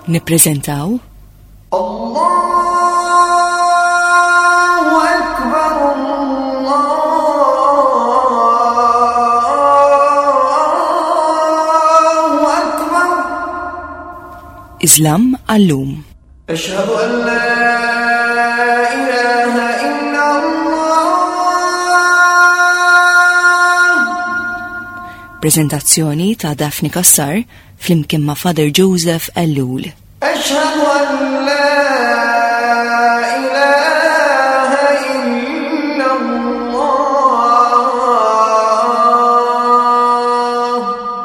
nippreżentaw Allahu Akbar, Allahu Akbar. Islam għallum. Ashhadu an la ilaha illa Allah. Prezentazzjoni ta' Daphne Kassar flimkien ma' Father Joseph Ellul. Ashhadu an la ilaha illa Allah.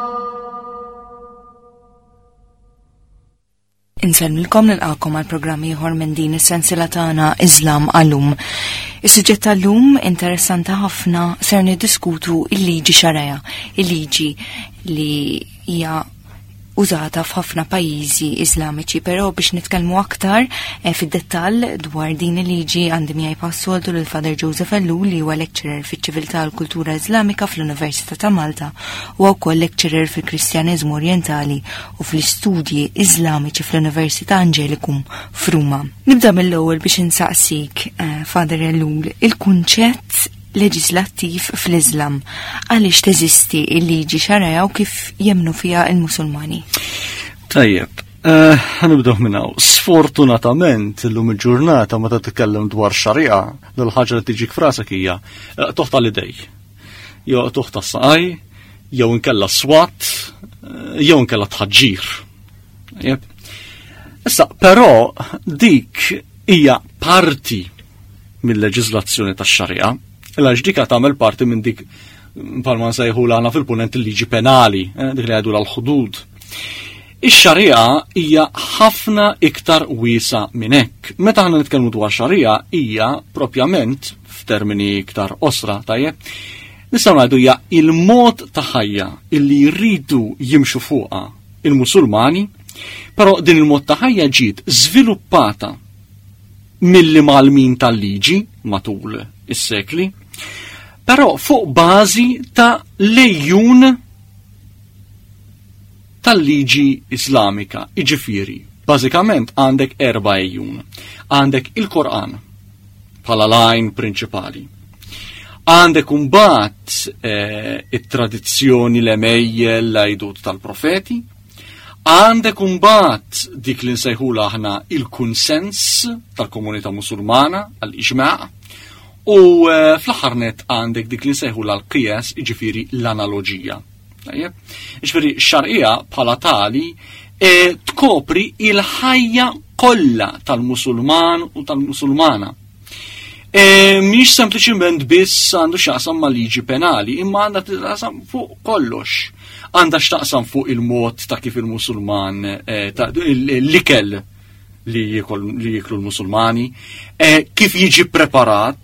Insellmilkom nilqakom għal programmi ieħor minn din is-sensiela tagħna Islam għallum. Is-suġġett tal-lum interessanti ħafna ser niddiskutu il-liġi xarija, il-liġi li hija użata f'ħafna pajjiżi Iżlamiċi, però biex nitkellmu aktar fid-dettall dwar din il-liġi għandi miegħi passoltu lil Father Joseph Ellul li huwa lecturer fiċ-ċiviltà u l-kultura Iżlamika fl-Università ta' Malta u wkoll lecturer fil-Kristjaneżmu Orjentali u fl-istudji Iżlamiċi fl-Università Angelicum f'Ruma. Nibda mill-ewwel biex insaqsik, Father Ellul, il-kunċett leġislattiv fl-Islam. Għaliex teżisti il-liġi xarija u kif jemnu fija il-Musulmani? Tajjeb, ħanibdew minn hawn. Sfortunatament illum il-ġurnata meta titkellem dwar xarija, l-ħaġa li tiġik frasek hija toħta l-idej. Jew toħta s-saqaj, jew inkella swat, jew inkella tħaġġir. Tajjeb. Issa, però dik hija parti mill-leġiżlazzjoni tax-xarija. Għax dik tagħmel parti minn dik palma nsejħu lana fil-punent il-liġi penali, dik li għadu l-ħudud. Ix-xarija hija ħafna iktar wiesa minn hekk. Meta aħna nitkellmu dwar xarija hija propjament f'termini iktar osra, tajjeb, nistgħu ngħidu hija il-mod ta' ħajja illi jridu jimxu fuqha il-Musulmani, però din il-mod ta' ħajja ġiet żviluppata mill-malmin tal-liġi matul is-sekli, però fuq bażi ta' lejjun tal-liġi Islamika. Iġifieri, bażikament għandek 4 ejjun. Għandek il-Qur'an bħala lajn prinċipali. Għandek imbagħad it-tradizzjoni l-emejjel l-għajdut tal-profeti. Għandek imbagħad dik li nsejħula aħna il-kunsens tal-komunità Musulmana għall-iġma', u fl-aħħar net għandek dik li nsejħula l-qiyas, jiġifieri l-analoġija. Jiġifieri x-xarqija bħala tali tkopri il-ħajja kollha tal-Musulman u tal-Musulmana. Mhix sempliċiment biss għandu x'aqsam ma' liġi penali, imma għandha taqsam fuq kollox. Għandha x'taqsam fuq il-mod ta' kif il-Musulman l-ikel li jiklu l-Musulmani, kif jiġi preparat,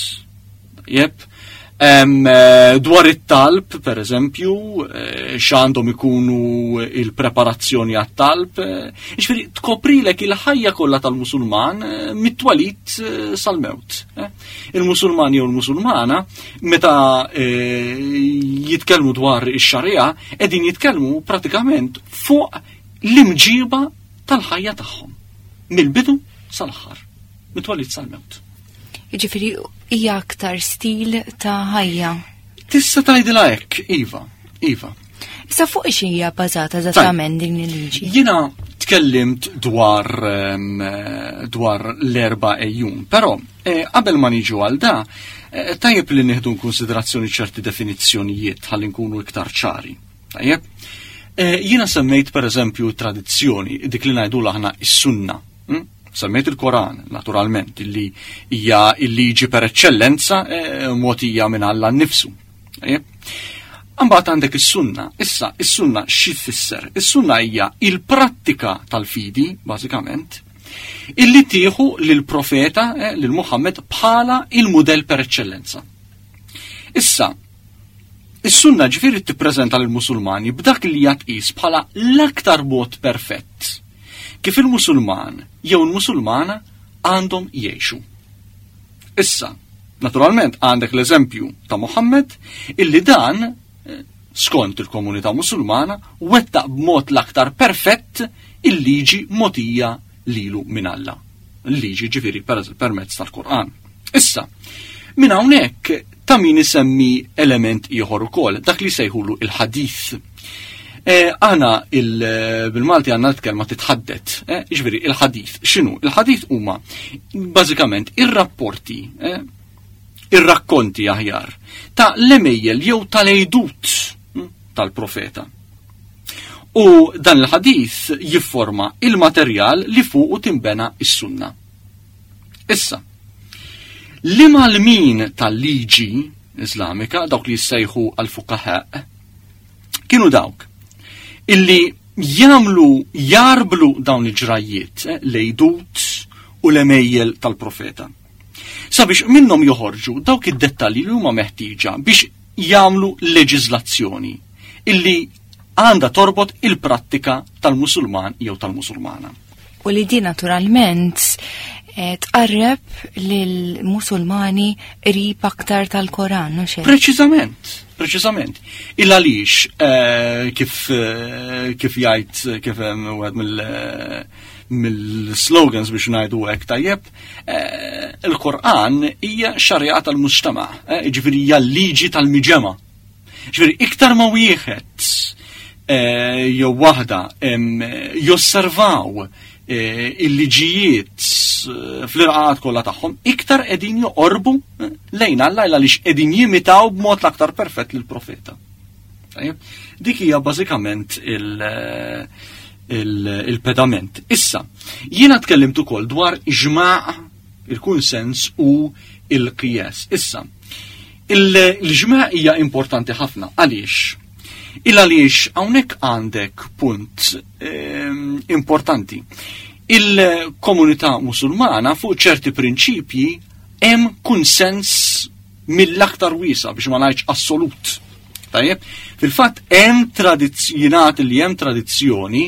dwar it-talb, per eżempju, x'għandhom ikunu il-preparazzjoni għat-talb, jiġifieri tkoprilek il-ħajja kollha tal-Musulman mit-twalid sal-mewt. Il-Musulmani u l-Musulmana meta jitkellmu dwar ix-xarija qegħdin jitkellmu pratikament fuq l-imġiba tal-ħajja tagħhom. Mill-bidu sal-aħħar, mit-twalid sal-mewt. Jiġifieri hija aktar stil ta' ħajja. Tista' tgħidilha hekk, iva. Issa fuq ix hija bbażata eżattament din il-liġi? Jiena tkellimt dwar l-4 ejjun, però qabel ma niġu għal da, tajjeb li nieħdu konsiderazzjoni ċerti definizzjonijiet ħalli nkunu iktar ċari. Tajjeb? Jiena semmejt pereżempju tradizzjoni, dik li ngħidu aħna is-sunna. Semmejt il-Koran, naturalment, illi hija il-liġi per eċċellenza mogħtija minn Alla nnifsu. Imbagħad għandek is-sunna. Issa, is-sunna xi tfisser? Is-sunna hija il-prattika tal-fidi, bażikament, illi tieħu lill-profeta lil Muhammad bħala il-mudell per eċċellenza. Issa, is-sunna ġifieri tippreżenta lill-Musulmani b'dak li jaqis bħala l-aktar mod perfett kif il-Musulman jew il-Musulmana għandhom jgħixu. Issa, naturalment għandek l-eżempju ta' Muhammad illi dan skont il-komunità Musulmana wettaq b'mod l-aktar perfett il-liġi mogħtija lilu minn Alla. Il-liġi ġifieri permezz tal-Qur'an. Issa, minn hawnhekk ta' min isemmi element ieħor ukoll, dak li sejħulu il-ħadith. Aħna bil-Malti għandna l-kelma titħaddet, ġifieri il-ħadith. X'inhu? Il-ħadith huma bażikament ir-rapporti, ir-rakkonti aħjar ta' l-emejjel jew tal-ejdut tal-profeta. U dan il-ħadith jifforma il-materjal li fuqu timbena is-sunna. Issa, liema l-min tal-liġi Islamika, dawk li jissejħu għal-fuqaha, kienu dawk illi jarblu dawn il-ġrajiet, l-ejdut u l-emejjel tal-profeta. Sabiex minnhom joħorġu dawk id-dettalji li huma meħtieġa biex jagħmlu leġiżlazzjoni illi għandha torbot il-prattika tal-Musulman jew tal-Musulmana. U li di naturalment tqarreb lill-Musulmani qrib aktar tal-Koran, no xejn? Preċiżament. Il-għaliex kif jgħid kif wieħed mill-slogans biex ngħidu hekk tajjeb, il-Qur'an hija xarja tal-mujtama', ġifieri hija l-liġi tal-miġema. Ġifieri iktar ma wieħed jew waħda josservaw il-liġijiet fl-irqaqat kollha tagħhom iktar qegħdin joqorbu lejn Alla għaliex qegħdin jimitaw b'mod l-aktar perfett lill-profeta. Dik hija bażikament il-pedament. Issa, jiena tkellimt ukoll dwar iġma' il-kunsens u il-qiyas. Issa, il-ġma' hija importanti ħafna għaliex il-għaliex hawnhekk għandek punt importanti. Il-komunità Musulmana fuq ċerti prinċipji hemm kunsens mill-aktar wiesa biex ma ngħidx assolut. Tajjeb, fil-fatt hemm tradizzjoni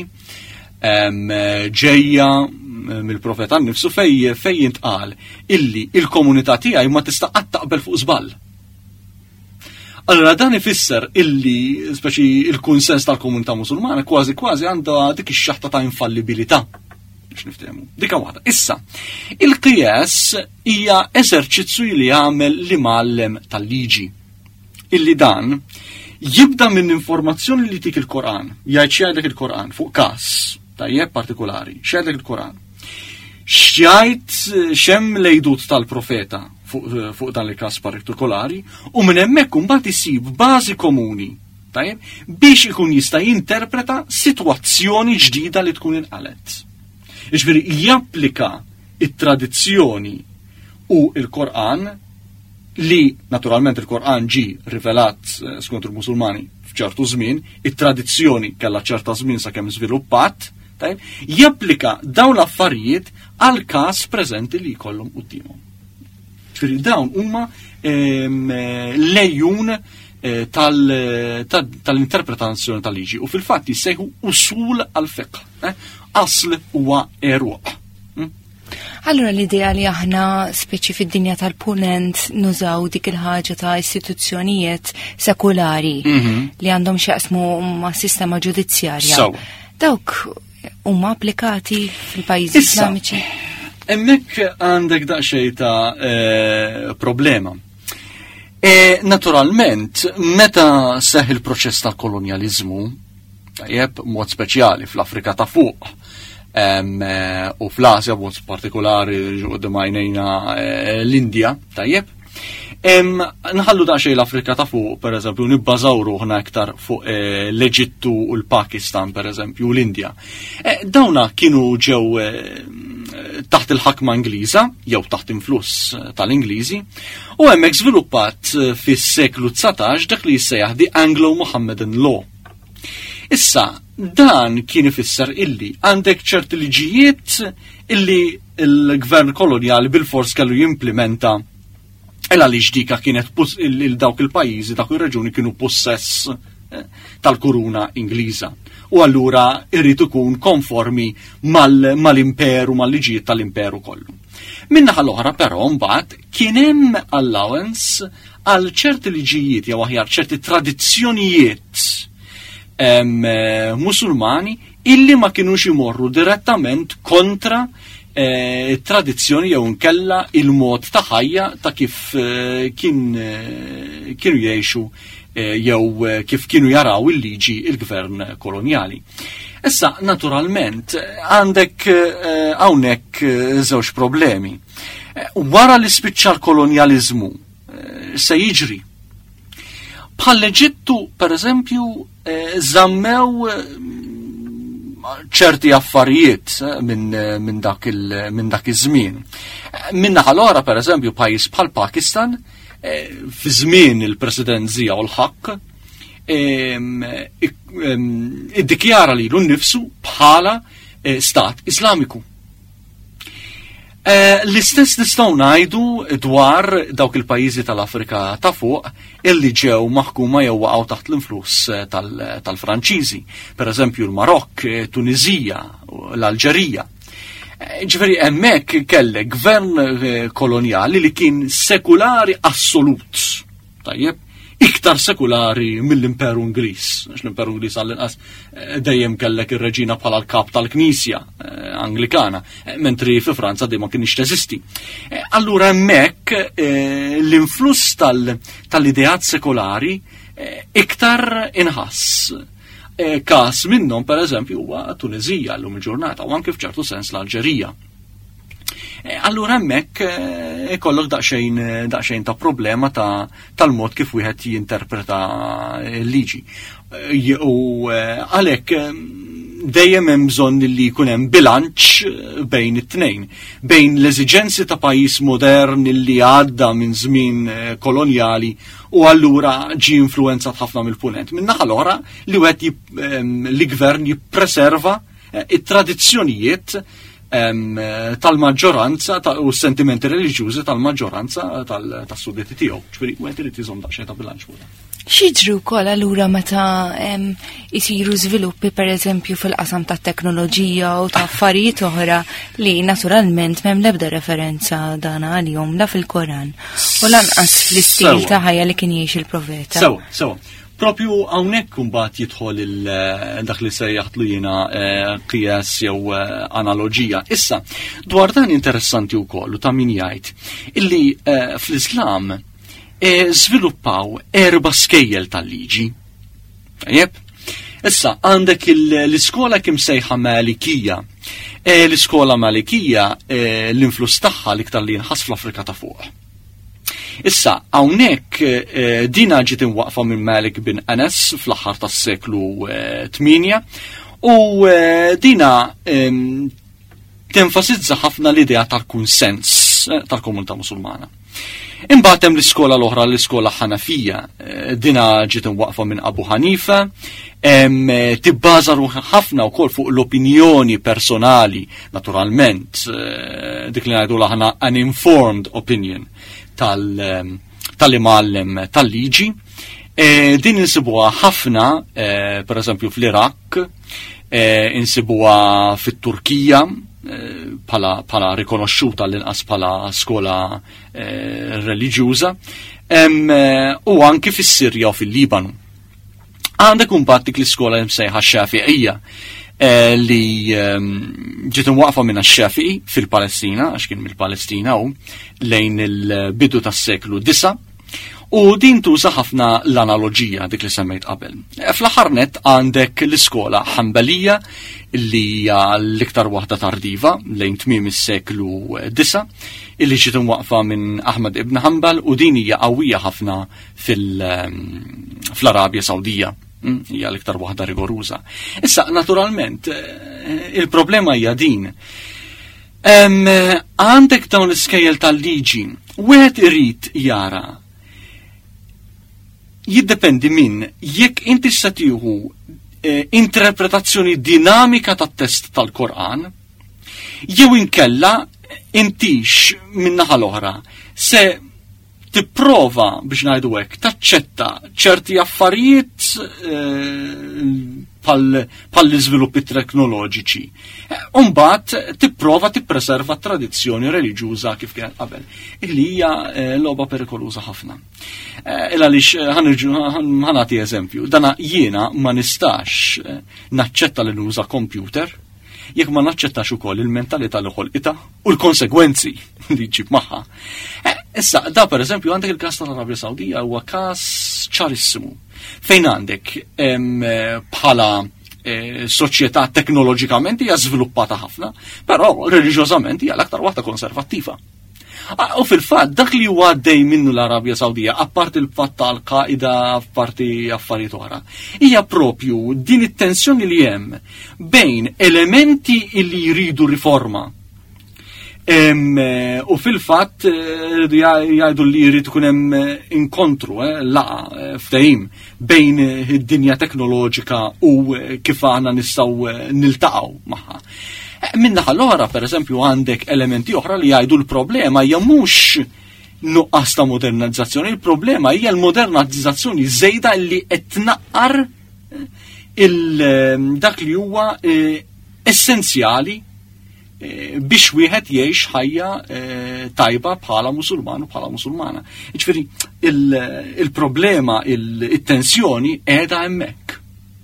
ġejja mill-profeta nnifsu fejn jintqal illi il-komunità tiegħi ma tista' qatt taqbel fuq żball. Allora dan ifisser illi speċi il-kunsens tal-komunità Musulmana kważi għandha dik ix-xaħta ta' infallibilità. Biex niftehmu. Dika waħda. Issa, il-qiyas hija eżerċizzju li jagħmel l-imgħallem tal-liġi. Illi dan jibda minn informazzjoni li tik il-Qur'an, jgħid x'jgħidlek il-Qur'an fuq każ tajjeb partikolari, x'jgħidlek il-Qur'an. X'jgħid xemm l-ejdut tal-profeta fuq dan il-każ partikolari u minn hemmhekk imbagħad isib bażi komuni, tajjeb, biex ikun jista' jinterpreta sitwazzjoni ġdida li tkun inqalet. Jiġifieri japplika it-tradizzjoni u l-Qur'an li naturalment il-Qur'an ġi rivelat skont il-Musulmani f'ċertu żmien, it-tradizzjoni kellha ċerta żmien sakemm żviluppat, tajjeb, japplika dawn l-affarijiet għal każ preżenti li jkollhom qudiemhom. Dawn huma lejjun tal-interpretazzjoni tal-liġi u fil-fatt jissejħu usul għal-fiqh, asl huwa eruq. Allura l-idea li aħna speċi fid-dinja tal-punent nużaw dik il-ħaġa ta' istituzzjonijiet sekulari li għandhom x'jaqsmu ma' sistema ġudizzjarja. Dawk huma applikati fil-pajjiżi Islamiċi. Hemmhekk għandek daqsxejn ta' problema. Naturalment, meta seħ il-proċess ta' kolonjaliżmu, tajjeb mod speċjali fl-Afrika ta' fuq, u fl-Asja mod partikolari qudiem għajnejna l-Indja, tajjeb. Nħallu daqsxejn l-Afrika ta' fuq, pereżempju, nibbażaw ruħna iktar fuq l-Eġittu u l-Pakistan, pereżempju, u l-Indja. Dawna kienu ġew taħt il-ħakma Ingliża, jew taħt influss tal-Ingliżi, u hemmhekk żviluppat fis-seklu 19 dak li jissejjaħ di Anglo-Mohammedan Law. Issa, dan kien ifisser illi għandek ċerti liġijiet illi l-gvern kolonjali bil-fors kellu jimplementa għaliex dika kienet dawk il-pajjiżi, dawk ir-reġuni kienu possess tal-kuruna Ingliża. U allura irrid ikun konformi mal-imperu, mal-liġijiet tal-imperu kollu. Minnaħa l-oħra però mbagħad kien hemm allowance għal ċerti liġijiet jew aħjar ċerti tradizzjonijiet musulmani illi ma kinux imorru direttament kontra tradizzjoni jew nkella il-mod ta' ħajja ta' kif kienu jgħixu jew kif kienu jaraw il-liġi il-gvern koloniali. Issa, naturalment, għandek hawnhekk żewġ problemi. Wara li spiċċa l-kolonializmu se jiġri. Bħall-Eġittu, per eżempju, żammew ċerti affarijiet minn dak iż-żmien. Minnaħa l-oħra, per eżempju, pajjiż bħal Pakistan, fi żmien il-President Zia ul-Haq, iddikjara lilu nnifsu bħala stat Islamiku. L-istess nistgħu ngħidu dwar dawk il-pajjiżi tal-Afrika ta' fuq illi ġew maħkuma jew waqgħu taħt l-influss tal-Franċiżi, pereżempju l-Marokk, Tunizija, l-Alġerija. Ġifieri hemmhekk kellek gvern koloniali li kien sekulari assolut. Tajjeb, iktar sekulari mill-Imperu Ingliż, għax l-Imperu Ingliż għall-inqas dejjem kellek ir-reġina bħala l-kap tal-Knisja Anglikana, mentri fi Franza dejjem ma kienx teżisti. Allura hemmhekk l-influss tal-ideat sekolari iktar inħass. Każ minnhom pereżempju huwa Tunizija llum il-ġurnata u anke f'ċertu sens l-Alġerija. Allura hemmhekk ikollok daqsxejn ta' problema tal-mod kif wieħed jinterpreta l-liġi. U għalhekk dejjem hemm bżonn li jkun hemm bilanċ bejn it-tnejn, bejn l-eżiġenzi ta' pajjiż modern li għadda minn żmien kolonjali u allura ġie influenzat ħafna mill-punent. Min-naħa l-oħra li gvern jippreserva it-tradizzjonijiet tal-maġġoranza u s-sentimenti reliġjużi tal-maġġoranza tas-suddeti tiegħu. Ġifieri wieħed irid iżomm daqsxejn ta' bilanċ fuq. X'jiġri wkoll allura meta jsiru żviluppi pereżempju fil-qasam tat-teknoloġija u ta' affarijiet oħra li naturalment m'hemm l-ebda referenza dan għalihom la fil-Koran u lanqas fl-istil ta' ħajja li kien jgħix il-Profeta. Sewa. Propju hawnhekk imbagħad jidħol dak li se jaħdlu jiena qiyas jew analoġija. Issa, dwar dan interessanti wkoll u ta' min jgħid illi fl-Islam żviluppaw 4 skejjel tal-liġi. Tajjeb? Issa, għandek l-iskola kim sejħa Malikija. L-iskola Malikija l-influss tagħha l-iktar li jinħass fl-Afrika ta' fuq. Issa, hawnhekk dina ġiet inwaqfa minn Malik bin Anas fl-aħħar tas-seklu 8 u dina tenfasizza ħafna l-idea tal-kunsens tal-komunità Musulmana. Imbagħad hemm l-iskola l-oħra l-iskola Ħanafija, dina ġiet inwaqfa minn Abu Ħanifa, tibbaża ħafna wkoll fuq l-opinjoni personali, naturalment, dik li ngħidu aħna uninformed opinion tal-imgħallem tal-liġi. Din insibuha ħafna, pereżempju fl-Iraq, insibuha fit-Turkija, pala rikonoxxuta l-inqas pala skola reliġjuża, u anki fis-Sirja u fil-Libanu. Għandek imbagħad dik l-iskola msejħa Xafiqija li ġiet imwaqfa minn ax-Xafiqi fil-Palestina, għax kien mill-Palestina hu lejn il-bidu tas-seklu 9. U din tuża ħafna l-analoġija dik li semmejt qabel. Fl-aħħar nett għandek l-iskola Ħambalija li hija l-iktar waħda tardiva lejn tmiem is-seklu 9 illi ġiet imwaqfa minn Ahmad ibn Hanbal u din hija qawwija ħafna fl-Arabja Sawdija. Hija l-iktar waħda rigoruża. Issa, naturalment, il-problema hija din. Għandek dawn l-iskejjel tal-liġi, wieħed irid jara jiddependi minn jekk inti se tieħu interpretazzjoni dinamika tat-test tal-Qur'an jew inkella intix min-naħa l-oħra se tipprova biex ngħidu hekk taċċetta ċerti affarijiet pal-iżviluppi teknoloġiċi. Mbagħad tipprova tippreserva t-tradizzjoni reliġjuża kif kienet qabel. Illi hija logħba perikoluża ħafna. Għaliex ħanati eżempju, dana jiena ma nistax naċċetta li nuża computer jekk ma naċċettax ukoll il-mentalità li ħolqitha u l-konsegwenzi li ġib magħha. Issa, da per eżempju għandek il-każ tal-Arabja Sawdija huwa każ ċarissimu fejn għandek bħala soċjetà teknoloġikament hija żviluppata ħafna, però reliġjożament hija l-aktar waħda konservattiva. U fil-fatt dak li huwa għaddej minnu l-Arabja Sawdija, apparti il-fatt tal-Qaida, apparti affarijiet oħra, hija propju din it-tensjoni li hemm bejn elementi li jridu riforma. U fil-fatt jgħidu li jrid ikun hemm inkontru, laqa ftehim bejn id-dinja teknoloġika u kif aħna nistgħu niltaqgħu magħha. Minnaħa l-oħra, per eżempju, għandek elementi oħra li jgħidu l-problema hija mhux nuqqas ta' modernizzazzjoni, il-problema hija l-modernizzazzjoni żejda li qed tnaqqar dak li huwa essenzjali biex wieħed jgħix ħajja tajba bħala Musulman u bħala Musulmana. Ġifieri il-problema, it-tensjoni qiegħda hemmhekk.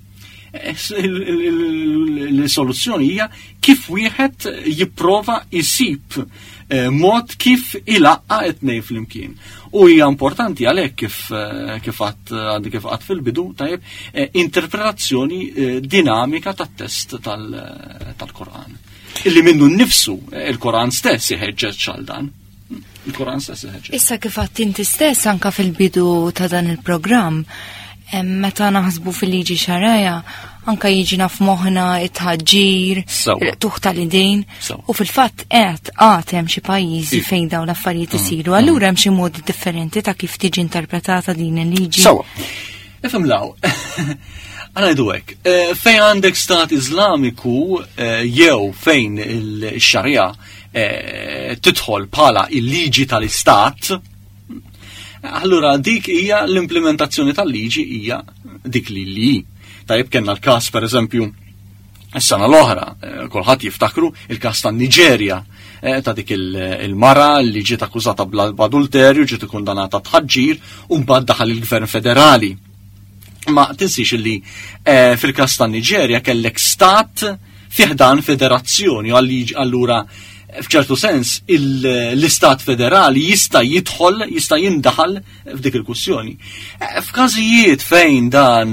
L-soluzzjoni hija kif wieħed jipprova jsib mod kif ilaqqa t-tnejn flimkien. U hija importanti għalhekk kif qatt fil-bidu tajjeb interpretazzjoni dinamika tat-test tal-Qur'an. Illi minnu nnifsu il-Qur'an stess iħeġġeġ għal dan. Il-Qur'an stess iħeġġeġ. Issa kif qatt inti stess anke fil-bidu ta' dan il-programm, meta naħsbu fil-liġi xarajja, anka jiġina f'moħħna it-ħaġġir, tuħ tal-idejn, u fil-fatt hemm xi pajjiżi fejn dawn l-affarijiet isiru. Allura hemm xi modi differenti ta' kif tiġi interpretata din il-liġi. Sewa. Ifhem law. Ngħidu hekk, fejn għandek stat Iżlamiku jew fejn il-xarja tidħol bħala il-liġi tal-istat, allura dik hija l-implementazzjoni tal-liġi hija dik li. Tajjeb kellna l-każ pereżempju is-sena l-oħra, kulħadd jiftakru il-każ tan-Niġerja ta' dik il-mara li ġiet akkużata b'adulterju, ġiet ikkundanata tħaġġir u mbagħad daħal il-Gvern Federali. Ma tinsix li fil-każ tan-Niġerja kellek stat fih dan federazzjoni, allura f'ċertu sens l-istat federali jista' jindaħal f'dik il-kussjoni. F'każijiet fejn dan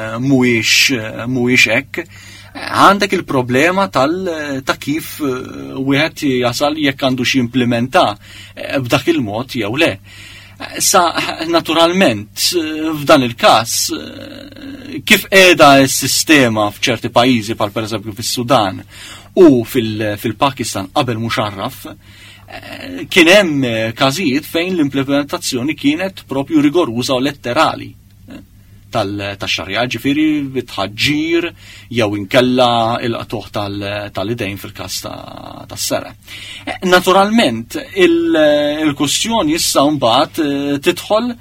mhuwiex hekk, għandek il-problema ta' kif wieħed jasal jekk għandu xi implementa b'dak il-mod jew le. Sa naturalment f'dan il-każ kif qiegħda s-sistema f'ċerti pajjiżi bħal pereżempju fis-Sudan u fil-Pakistan qabel Musharraf kien hemm każijiet fejn l-implementazzjoni kienet propju rigoruża u letterali tax-xarja, ġifieri bitħaġġir jew inkella il-qatuħ tal-idejn fil-każ tas-sera. Naturalment il-kwestjoni issa mbagħad tidħol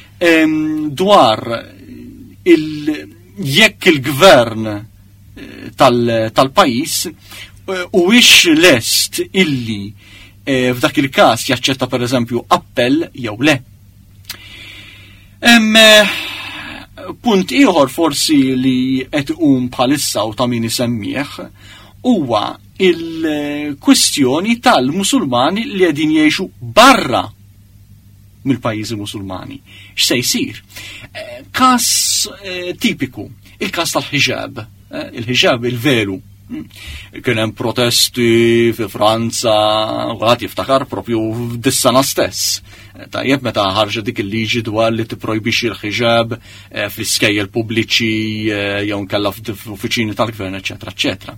dwar jekk il-gvern tal-pajis u wix lest illi f'dak il-każ jaċċetta pereżempju appell jew le. Punt ieħor forsi li qed iqum bħalissa u ta' min isemmih huwa il-kwistjoni tal-Musulmani li qegħdin jgħixu barra mill-pajjiżi Musulmani. X'se jsir? Każ tipiku, il-każ tal-ħiġab. Il-ħiġab, il-velu. Kien hemm protesti fi Franza, wieħed jiftakar propju dis-sena stess. Tajjeb meta ħarġet dik il-liġi dwar li tipprojbixxi l-ħiġab fl-iskejjel pubbliċi jew nkella f'uffiċini tal-gvern, eċetera, eċetera.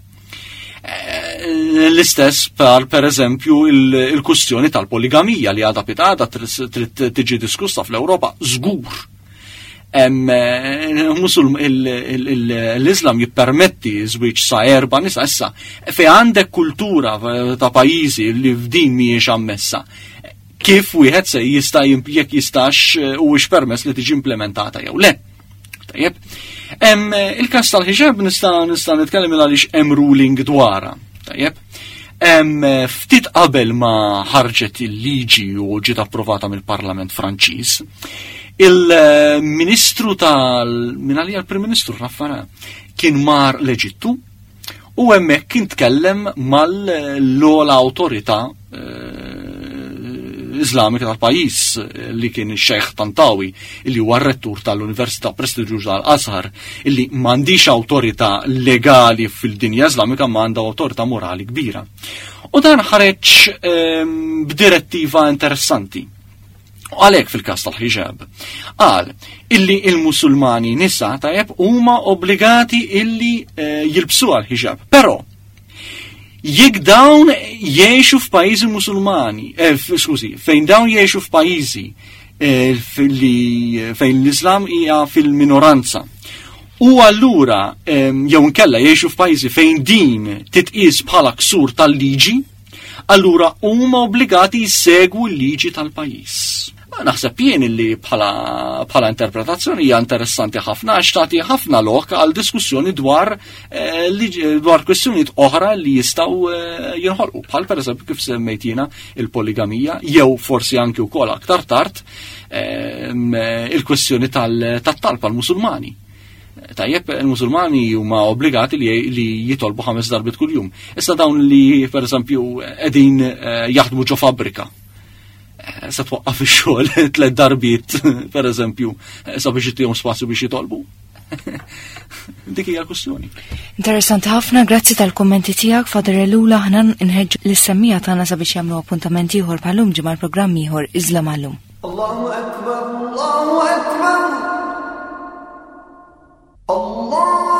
L-istess pereżempju il-kwistjoni tal-poligamija li għadha pitada trid tiġi diskussa fl-Ewropa żgur. L-Islam jippermetti żwieġ sa' 4 nisa issa fejn għandek kultura ta' pajjiżi li f'din mhijiex ammessa. kif wieħed se jekk jistax huwiex permess li tiġi implementata jew le. Tajjeb. Il-każ tal-ħiġab nista' nitkellem għaliex hemm ruling dwarha. Tajjeb. Ftit qabel ma ħarġet il-liġi u ġiet approvata mill-Parlament Franċiż, il-Ministru min għalija l-Prim Ministru Raffana kien mar l-Eġittu u hemmhekk kien tkellem mal-ola awtorità Islamika tal-pajjiż li kien ix-Xejħ Tantawi illi huwa r-rettur tal-Università Prestiġjuża tal-Azhar illi m'għandix awtorità legali fil-dinja Islamika ma għandha awtorità morali kbira. U dan ħareġ b'direttiva interessanti. U għalhekk fil-każ tal-ħiġab qal illi il-Musulmani nisa tajjeb huma obbligati illi jilbsuha l-ħiġab. Però jekk dawn jgħixu f'pajjiżi Musulmani, fejn dawn jgħixu f'pajjiżi fejn l-Islam hija fil-minoranza. U allura jew inkella jgħixu f'pajjiżi fejn din titqies bħala ksur tal-liġi, allura huma obbligati jsegwu l-liġi tal-pajjiż. Naħseb jien li bħala interpretazzjoni hija interessanti ħafna għax tagħti ħafna lok għal diskussjoni dwar kwestjonijiet oħra li jistgħu jinħolqu bħal pereżempju kif semmejt jiena il-poligamija jew forsi anke wkoll aktar tard il-kwestjoni tat-talb għall-Musulmani. Tajjeb, il-Musulmani huma obbligati li jitolbu 5 darbit kuljum. Issa dawn li pereżempju qegħdin jaħdmu ġo fabbrika. Se twaqqaf ix-xogħol 3 darbiet pereżempju sabiex ittihom spazju biex jitolbu. Dik hija l-kwestjoni. Interessanti ħafna, grazzi tal-kummenti tiegħek Fader Elula ħna nħeġġu lis-semmija tagħna sabiex jagħmlu appuntamenti ieħor bħalhom ġimgħa l-programm ieħor Islam Għallum. Allahu akbar, Allahu akbar. Allah